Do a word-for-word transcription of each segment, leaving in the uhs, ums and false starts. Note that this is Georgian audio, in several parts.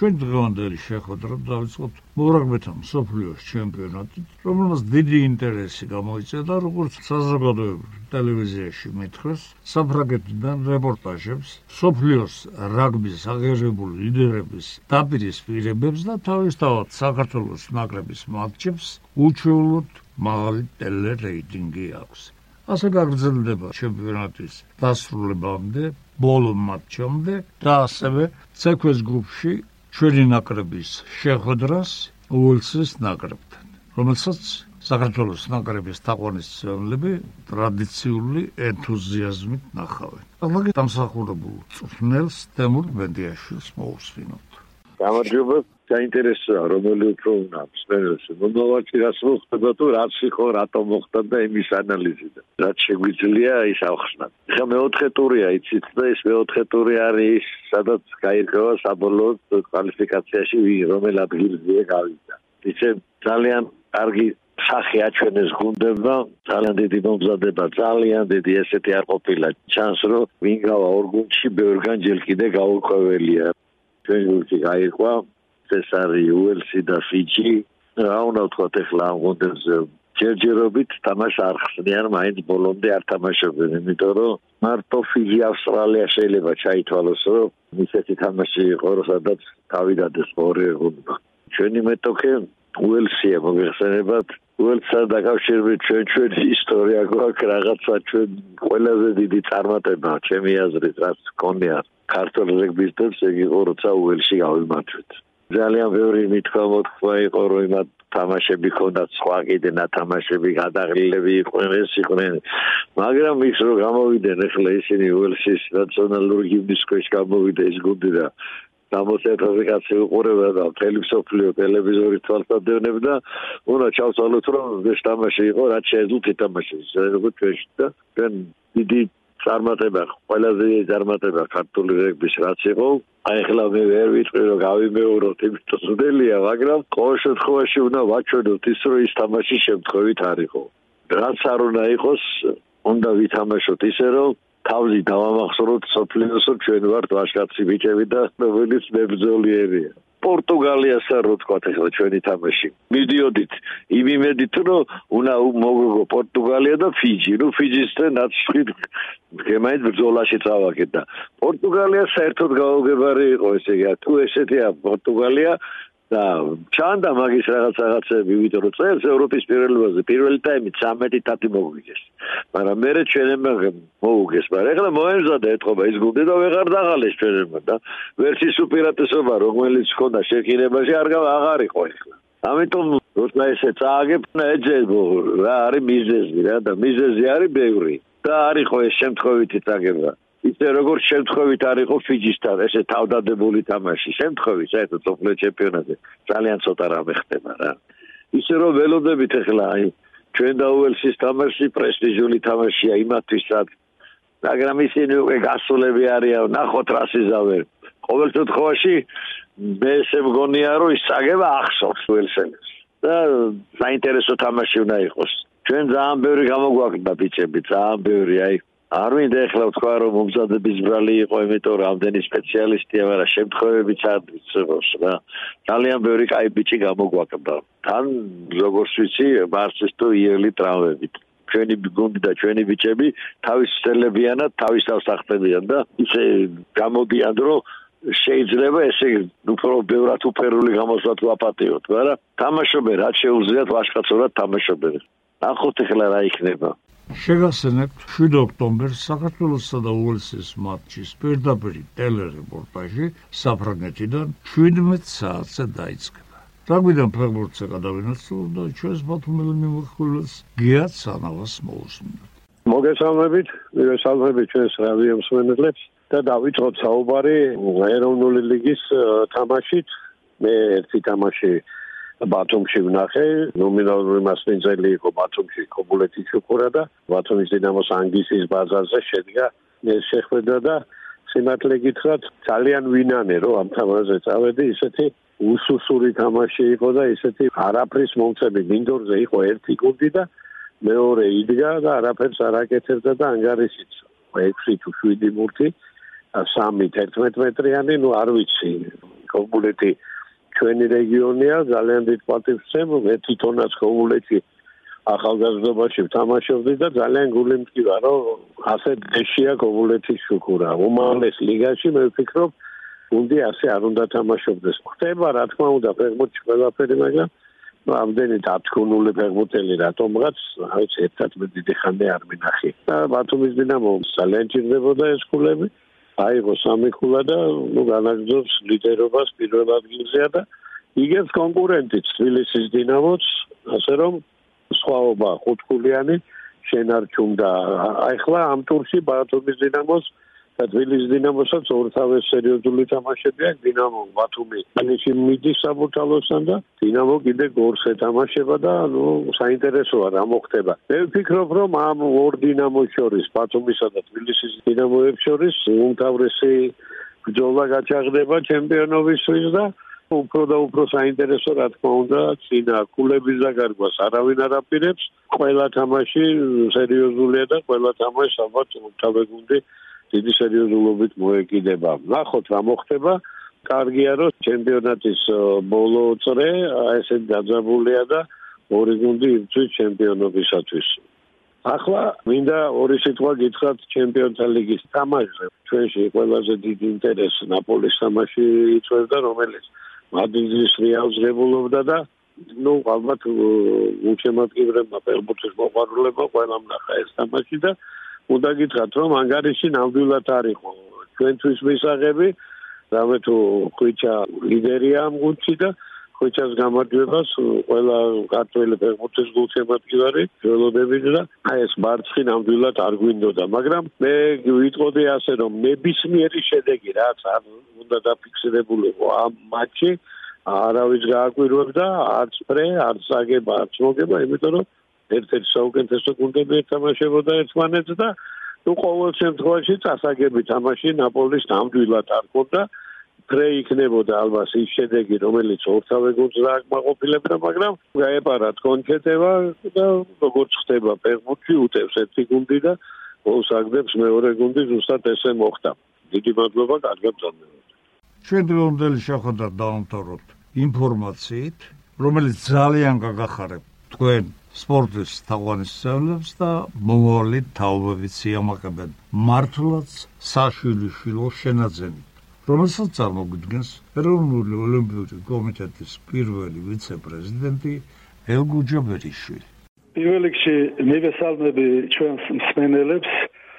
ჩვენ დღევანდელი შეხვედრა დავიწყოთ მორაგბეთა მსოფლიოს ჩემპიონატით, რომელმაც დიდი ინტერესი გამოიწვია, როგორც საზოგადოებრივ ტელევიზიაში მითხრეს, საფრანგეთიდან რეპორტაჟებს, მსოფლიოს რაგბის აღიარებული ლიდერების დაპირისპირებებს და თავისთავად საქართველოს ნაკრების მატჩებს უჩვეულოდ მაღალი ტელერეიტინგი აქვს. ასე გაგრძელდება ჩემპიონატის დასრულებამდე, ბოლო მატჩამდე და ასევე ცეკვეს ჯგუფში ჩვენი ნაკრების შეხვედრას უელსის ნაკრებთან, რომელსაც საქართველოს ნაკრების თაყვანისმცემლები ტრადიციული ენთუზიაზმით ნახავენ. ახლა დამსახურებულ წვრთნელს თემურ მენდიაშვილს მოусვინოთ. გამარჯობა, საინტერესოა რომელი უფრო უნდა მსმენელს მომავალში რაც მოხდება თუ რაც იყო რატომ მოხდა და იმის ანალიზი და რაც შეგვიძლია ის ავხსნათ. ხა მეოთხე ტურია იცით და ეს მეოთხე ტური არის სადაც გაირკვევა საბოლოოდ კვალიფიკაციაში რომელ ადგილზეა გავიდა. ისე ძალიან კარგი სახე აჩვენეს გუნდებმა, ძალიან დიდი მომზადება, ძალიან დიდი ესეთი არ ყოფილა. ჩანს რომ ვინ გავა ორ გუნდში ბევრგან ჯერ კიდე გაურკვეველია. ჩვენ გუნდში გაიყვა ეს არის უელსი და ფიჯი. რა უნდა ვთქვათ ახლა ამ გუნდებზე ჯერჯერობით თამაშს არ ხსნიან, მაინც ბოლომდე არ თამაშობენ, იმიტომ რომ მარტო ფიჯი ავსტრალია შეიძლება ჩაითვალოს, რომ ისეთი თამაში იყო, სადაც გავიდადეს ორი გუნდმა. ჩვენი მეტოქე უელსია მოგეხსენებათ, უელსთან დაკავშირებით ჩვენ ჩვენი ისტორია გვაქვს რაღაცა ჩვენ ყველაზე დიდი წარმატება ჩემი აზრით რაც გქონია ქართულ რეგბისტებს ეგ იყო როცა უელსში გავიმარჯვეთ. ძალიან ბევრი მითქმა მოთქმა იყო რომ იმათ თამაშები ქონდათ სხვა კიდე ნათამაშები გადაღლილები იყვნენ ეს იყვნენ მაგრამ ის რომ გამოვიდნენ ახლა ისინი უელსის ნაციონალური გიმნის ქვეშ გამოვიდა ეს გუნდი და გამოსეთაზე კაცი უყურებდა და მთელი მსოფლიო ტელევიზორის თვალსაჩინებდა უნდა ჩავთვალოთ რომ ეს თამაში იყო რაც შეეძლოთ ითამაშოს როგორც ჩვენში და ჩვენ დიდი წარმატება ყველაზე წარმატება ქართული რეგბის რაც იყო აი ახლა მე ვერ ვიტყვი რომ გავიმეოროთ იმიტომ ძნელია მაგრამ ყოველ შემთხვევაში უნდა ვაჩვენოთ ის რომ ის თამაში შემთხვევით არ იყო რაც არ უნდა იყოს უნდა ვითამაშოთ ისე რომ თავი დავამახსოვროთ სოფლიოს რომ ჩვენ ვართ ვაჟკაცი ბიჭები და რომელიც მებრძოლიერია პორტუგალიას არ ვთქვათ ახლა ჩვენი თამაში მიდიოდით იმ იმედით რომ უნდა მოგოგო პორტუგალია და ფიჯი ნუ ფიჯისთან ნაცვლად გემაინც ბრძოლაში წავაგეთ და პორტუგალია საერთოდ გაუგებარი იყო ესე იგი თუ ესეთია პორტუგალია და ჩანდა მაგის რაღაც რაღაცები ვიდრე რომ წელს ევროპის პირველობაზე პირველი ტაიმი ცამეტი თათი მოუგეს მაგრამ მერე ჩვენებმა მოუგეს მაგრამ ეხლა მოემზადა ეთყობა ის გუნდი და ვეღარ დაღალეს ჩვენებმა და ვერც ის უპირატესობა რომელიც ჰქონდა შეკინებაში არ აღარ იყო ეხლა ამიტომ როცა ესე წააგებ ეძებო რა არის მიზეზი რა და მიზეზი არის ბევრი და არ იყო ეს შემთხვევითი წაგება ისე როგორც შემთხვევით არ იყო ფიჯისთან ესე თავდადებული თამაში შემთხვევით საერთოდ სოფლიო ჩემპიონატზე ძალიან ცოტა რამე ხდება რა ისე რომ ველოდებით ახლა აი ჩვენ და უელსის თამაში პრესტიჟული თამაშია იმათვისაც მაგრამ ისინი უკვე გასულები არიან ნახოთ რა სიზავენ ყოველ შემთხვევაში მე ესე მგონია რომ ის წაგება ახსოვს უელსელებს და საინტერესო თამაში უნდა იყოს ჩვენ ძალიან ბევრი გამოგვაკლდა ბიჭები ძალიან ბევრი აი არ მინდა ახლა ვთქვა რომ მომზადების ბრალი იყო იმიტომ რომ ამდენი სპეციალისტია მაგრამ შემთხვევებიც არ ვიცხობს რა ძალიან ბევრი კაი ბიჭი გამოგვაკლდა თან როგორც ვიცი მარცეს თუ იელი ტრავმებით ჩვენი გუნდი და ჩვენი ბიჭები თავის ცელებიანად თავის თავს ახტებიან და ისე გამოდიან რომ შეიძლება ესე უფრო ბევრად უფერული გამოსვლა ვაპატიოთ მაგრამ თამაშობენ რაც შეუძლიათ ვაჟკაცურად თამაშობენ ნახოთ ახლა რა იქნება შეგახსენებთ შვიდ ოქტომბერს საქართველოსა და უელსის მატჩის პირდაპირ ტელერეპორტაჟი საფრანგეთიდან შვიდმეტ საათზე დაიწყება. რაგბიდან ფეხბურთზე გადავინაცვლოთ და ჩვენს ბათუმელი მიმოხილველს გიათ სანავას მოусმინოთ. მოგესალმებით, მოგესალმებით ჩვენს რადიო მსმენელებს და დავიწყოთ საუბარი ეროვნული ლიგის თამაშით. მე ერთი თამაში ბათუმში ვნახე, ნომინალური მასპინძელი იყო ბათუმში კობულეთის შუქურა და ბათუმის დინამოს ანგისის ბაზარზე შედგა ეს შეხვედრა და სიმართლე გითხრათ ძალიან ვინანე რომ ამ თამაშზე წავედი ისეთი უსუსური თამაში იყო და ისეთი არაფრის მომწები მინდორზე იყო ერთი გუნდი და მეორე იდგა და არაფერს არ აკეთებდა და ანგარიშიც ექვსი თუ შვიდი მურთი სამი თერთმეტ მეტრიანი, ნუ არ ვიცი ქობულეთი ჩვენი რეგიონია, ძალიან დიდ პატივს ვცემ, მე თვითონაც ქობულეთი ახალგაზრდობაში ვთამაშობდი და ძალიან გული მტკივა, რომ ასე დეშია ქობულეთის შუქურა. უმაღლეს ლიგაში მე ვფიქრობ, გუნდი ასე არ უნდა თამაშობდეს. ხდება რა თქმა უნდა ფეხბურთში ყველაფერი, მაგრამ ამდენი დათქუნული ფეხბურთელი რატომღაც, რა ვიცი, ერთად მე დიდი ხანია არ მინახი. და ბათუმის დინამომ ძალიან ჭირდებოდა ეს ქულები. აიღო სამი ქულა და ნუ განაგრძობს ლიდერობას პირველ ადგილზეა და იგებს კონკურენტიც თბილისის დინამოც, ასე რომ სხვაობა ხუთქულიანი შენარჩუნდა. ახლა ამ ტურში ბათუმის დინამოს და თბილისის დინამოსაც ორთავეს სერიოზული თამაშები აქვს. დინამო ბათუმი ფინიში მიდის საბურთალოსთან და დინამო კიდე გორს ეთამაშება და ნუ საინტერესოა რა მოხდება. მე ვფიქრობ, რომ ამ ორ დინამოს შორის, ბათუმისა და თბილისის დინამოებს შორის უმთავრესი ბრძოლა გაჩაღდება ჩემპიონობისთვის და უფრო და უფრო საინტერესო რა თქმა უნდა წინა ქულების დაგარგვას არავინ არ აპირებს. ყველა თამაში სერიოზულია და ყველა თამაშს ალბათ თავი გუნდი დიდი სერიოზულობით მოეკიდება. ნახოთ რა მოხდება. კარგია რომ ჩემპიონატის ბოლო წრე ესე დაძაბულია და ორი გუნდი იბრძვის ჩემპიონობისათვის. ახლა მინდა ორი სიტყვა გითხრათ ჩემპიონთა ლიგის თამაშზე. ჩვენში ყველაზე დიდი ინტერესი ნაპოლის თამაში იწვევდა, რომელიც მადრიდის რეალს ღებულობდა და ნუ ალბათ უჩემატკივრებმა ფეხბურთის მოყვარულებმა ყველამ ნახა ეს თამაში და უნდა გითხრათ რომ ანგარიში ნამდვილად არ იყო ჩვენთვის მისაღები, რამე თუ ხვიჩა ლიდერია ამ გუნდში და ხვიჩას გამარჯვებას ყველა ქართველი ფეხბურთის გულშემატკივარი ველოდებით და აი ეს მარცხი ნამდვილად არ გვინდოდა, მაგრამ მე ვიტყოდი ასე რომ ნებისმიერი შედეგი რაც არ უნდა დაფიქსირებულიყო ამ მატჩში არავის გააკვირვებდა, არც პრე, არც აგება, არც მოგება, იმიტომ რომ ერთ-ერთი საუკეთესო გუნდები ეთამაშებოდა ერთმანეთს და ნუ ყოველ შემთხვევაში წასაგები თამაში ნაპოლის ნამდვილად არ ქონდა. პრე იქნებოდა ალბათ ის შედეგი, რომელიც ორთავე გუნდს დააკმაყოფილებდა, მაგრამ გაეპარათ კონჩეტევა და როგორც ხდება ფეხბურთში უტევს ერთი გუნდი და გოლს აგდებს მეორე გუნდი, ზუსტად ესე მოხდა. დიდი მადლობა, კარგად გრძნობთ. ჩვენ დღევანდელი შეხვედრა დავამთავროთ ინფორმაციით, რომელიც ძალიან გაგახარებ თქვენ სპორტის თაყვანისმცემლებს და მომავალი თაობებიც იამაყებენ მართლაც საშვილიშვილო შენაძენით, რომელსაც წარმოგვიდგენს ეროვნული ოლიმპიური კომიტეტის პირველი ვიცე-პრეზიდენტი ელგუჯა ბერიშვილი. პირველ რიგში მივესალმები ჩვენს მსმენელებს,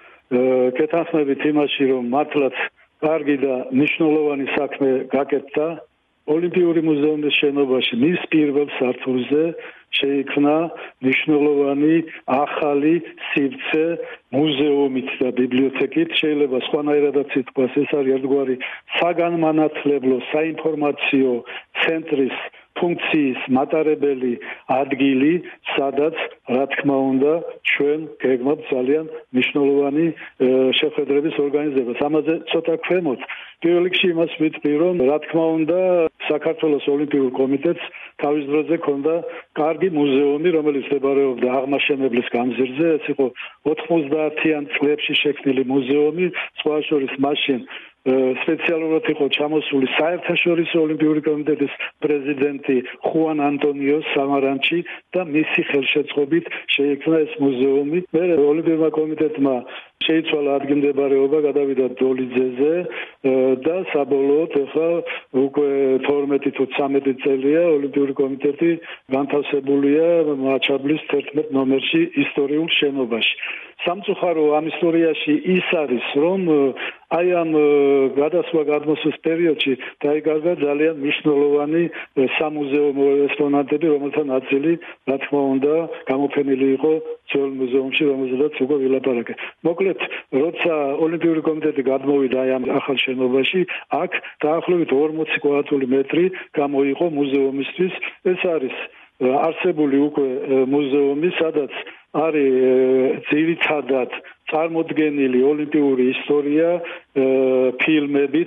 გეთანხმებით იმაში, რომ მართლაც კარგი და მნიშვნელოვანი საქმე გაკეთდა. ოლიმპიური მუზეუმის შენობაში მის პირველ სართულზე შეიქმნა მნიშვნელოვანი ახალი სივრცე მუზეუმით და ბიბლიოთეკით. შეიძლება სხვანაირადაც ითქვას, ეს არის ერთგვარი საგანმანათლებლო საინფორმაციო ცენტრის ფუნქციის მატარებელი ადგილი, სადაც რა თქმა უნდა ჩვენ გეგმავთ ძალიან მნიშვნელოვანი შეხვედრების ორგანიზებას. ამაზე ცოტა ქვემოთ. პირველ რიგში იმას ვიტყვი, რომ რა თქმა უნდა საქართველოს ოლიმპიურ კომიტეტს თავის დროზე ჰქონდა კარგი მუზეუმი, რომელიც მდებარეობდა აღმაშენებლის გამზირზე. ეს იყო ოთხმოცდაათიან წლებში შექმნილი მუზეუმი, სხვა შორის მაშინ სპეციალურად იყო ჩამოსული საერთაშორისო ოლიმპიური კომიტეტის პრეზიდენტი ხუან ანტონიო სამარანჩი და მისი ხელშეწყობით შეიქმნა ეს მუზეუმი. მე ოლიმპიურმა კომიტეტმა შეიცვალა ადგილმდებარეობა, გადავიდა დოლიძეზე და საბოლოოდ ახლა უკვე თორმეტი თუ ცამეტი წელია ოლიმპიური კომიტეტი განთავსებულია მაჩაბლის თერთმეტ ნომერში ისტორიულ შენობაში. სამწუხარო ამ ისტორიაში ის არის, რომ აი ამ გადასვლა გადმოსვლის პერიოდში დაიკარგა ძალიან მნიშვნელოვანი სამუზეუმო ექსპონატები, რომელთა ნაწილი, რა თქმა უნდა, გამოფენილი იყო ძველ მუზეუმში, რომელზედაც უკვე ვილაპარაკე. მოკლედ, როცა ოლიმპიური კომიტეტი გადმოვიდა აი ამ ახალ შენობაში, აქ დაახლოებით ორმოცი კვადრატული მეტრი გამოიყო მუზეუმისთვის. ეს არის არსებული უკვე მუზეუმი, სადაც არის ძირითადად წარმოდგენილი ოლიმპიური ისტორია ფილმებით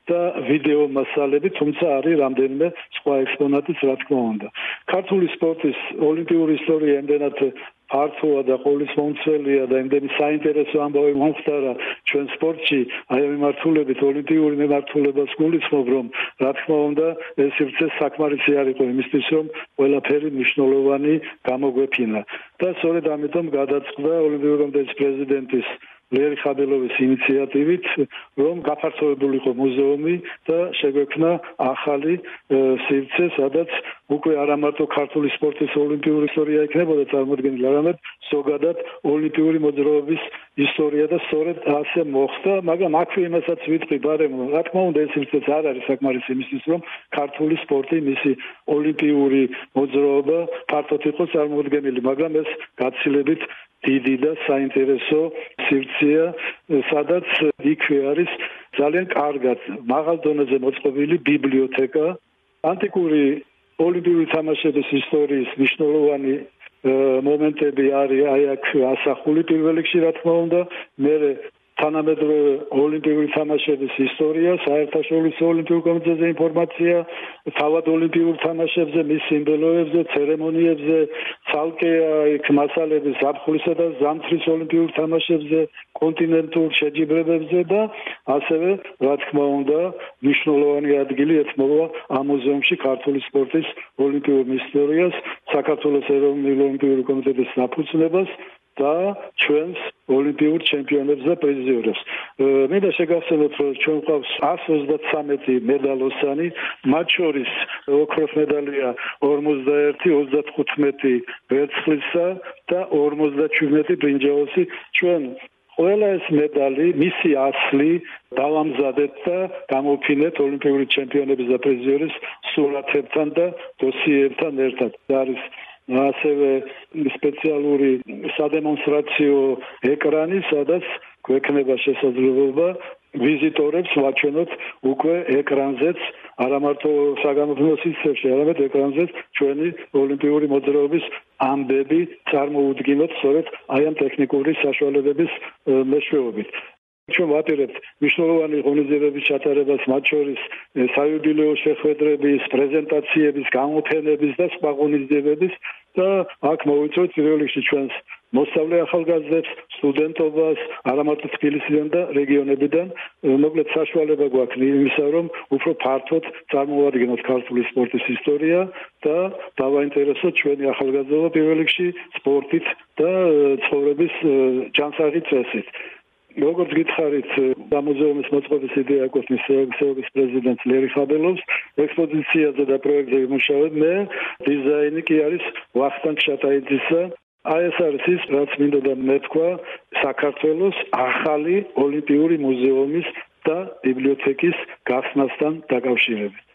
და ვიდეო მასალები, თუმცა არის რამდენიმე სხვა ექსპონატიც, რა თქმა უნდა. ქართული სპორტის ოლიმპიური ისტორია იმდენად ფართოა და ყოვლისმომცველია და იმდენი საინტერესო ამბავი მომხდარა ჩვენ სპორტში, აი ამ მიმართულებით ოლიმპიური მიმართულებას გულისხმობ, რომ რა თქმა უნდა ეს სივრცე საკმარისი არ იყო იმისთვის, რომ ყველაფერი მნიშვნელოვანი გამოგვეფინა. და სწორედ ამიტომ გადაწყდა ოლიმპიური კომიტეტის პრეზიდენტის ლერი ხაბელოვის ინიციატივით, რომ გაფართოებულიყო მუზეუმი და შეგვექმნა ახალი სივრცე, სადაც უკვე არა მარტო ქართული სპორტის ოლიმპიური ისტორია იქნებოდა წარმოდგენილი, არამედ ზოგადად ოლიმპიური მოძრაობის ისტორია და სწორედ ასე მოხდა, მაგრამ აქვე იმასაც ვიტყვი ბარემ, რა თქმა უნდა ეს სივრცეც არ არის საკმარისი იმისთვის, რომ ქართული სპორტი, მისი ოლიმპიური მოძრაობა ფართოდ იყოს წარმოდგენილი, მაგრამ ეს გაცილებით დიდი და საინტერესო სივრცეა, სადაც იქვე არის ძალიან კარგად მაღალ დონეზე მოწყობილი ბიბლიოთეკა, ანტიკური ოლიმპიური თამაშების ისტორიის მნიშვნელოვანი მომენტები არის აი აქ ასახული პირველ რიგში, რა თქმა უნდა, მერე თანამედროვე ოლიმპიური თამაშების ისტორია, საერთაშორისო ოლიმპიურ კომიტეტზე ინფორმაცია, თავად ოლიმპიურ თამაშებზე, მის სიმბოლოებზე, ცერემონიებზე, ცალკე იქ მასალები ზაფხულისა და ზამთრის ოლიმპიურ თამაშებზე, კონტინენტურ შეჯიბრებებზე და ასევე, რა თქმა უნდა, მნიშვნელოვანი ადგილი ეთმობა ამ მუზეუმში ქართული სპორტის ოლიმპიურ ისტორიას, საქართველოს ეროვნული ოლიმპიური კომიტეტის დაფუძნებას და ჩვენს ოლიმპიურ ჩემპიონებს და პრიზიორებს. მინდა შეგახსენოთ, რომ ჩვენ გვყავს εκατს ოცდათვრამეტი მედალოსანი, მათ შორის ოქროს მედალია ორმოცდაერთი, ოცდათხუთმეტი ვერცხლისა და ორმოცდაჩვიდმეტი ბრინჯაოსი. ჩვენ ყველა ეს მედალი, მისი ასლი დავამზადეთ და გამოვფინეთ ოლიმპიური ჩემპიონების და პრიზიორების სურათებთან და დოსიეებთან ერთად. არის ასევე სპეციალური სადემონსტრაციო ეკრანი, სადაც გვექნება შესაძლებლობა ვიზიტორებს ვაჩვენოთ უკვე ეკრანზეც, არა მარტო საგამოფენო სივრცეებში, არამედ ეკრანზეც ჩვენი ოლიმპიური მოძრაობის ამბები წარმოუდგინოთ სწორედ აი ამ ტექნიკური საშუალებების მეშვეობით. ჩვენ ვაპირებთ მნიშვნელოვანი ღონისძიებების ჩატარებას, მათ შორის საიუბილეო შეხვედრების, პრეზენტაციების, გამოფენების და სხვა ღონისძიებების და აქ მოვიწვევთ პირველ რიგში ჩვენს მოსწავლე ახალგაზრდებს, სტუდენტობას, არა მარტო თბილისიდან და რეგიონებიდან, მოკლედ საშუალება გვაქვს იმისა, რომ უფრო ფართოდ წარმოვადგინოთ ქართული სპორტის ისტორია და დავაინტერესოთ ჩვენი ახალგაზრდობა პირველ რიგში სპორტით და ცხოვრების ჯანსაღი წესით. როგორც გითხარით, მუზეუმის მოწყობის იდეა ეკუთვნის სეოგის პრეზიდენტს ლერი ხაბელოვს, ექსპოზიციაზე და პროექტზე იმუშავებ მე, დიზაინი კი არის ვახტანგ შატაიძისა. აი ეს არის ის, რაც მინდოდა მეთქვა საქართველოს ახალი ოლიმპიური მუზეუმის და ბიბლიოთეკის გახსნასთან დაკავშირებით.